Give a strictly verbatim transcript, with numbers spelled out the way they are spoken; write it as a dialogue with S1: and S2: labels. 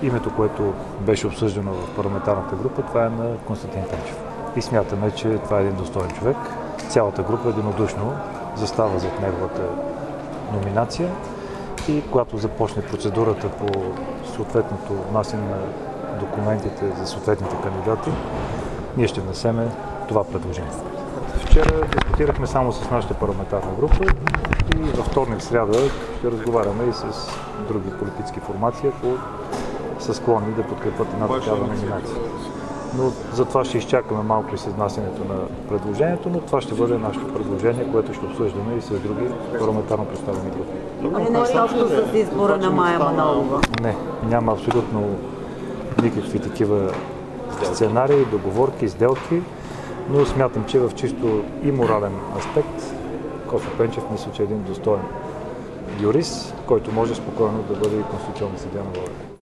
S1: името, което беше обсъждано в парламентарната група, това е на Константин Пенчев. И смятаме, че това е един достоен човек. Цялата група единодушно застава зад неговата номинация и когато започне процедурата по съответното внасяне на документите за съответните кандидати, ние ще внесеме това предложение. Вчера дискутирахме само с нашата парламентарна група и във вторник, сряда ще разговаряме и с други политически формации, ако са склонни да подкрепят една такава номинация. Но за това ще изчакаме малко и с внасянето на предложението, но това ще бъде нашето предложение, което ще обсъждаме и с други парламентарно представени групи.
S2: Има ли нещо общо с избора на Мая Манолова?
S1: Не, няма абсолютно никакви такива сценарии, договорки, сделки, но смятам, че в чисто и морален аспект Кофи Пенчев мисля, че е един достоен юрист, който може спокойно да бъде и конституционен съдия на България.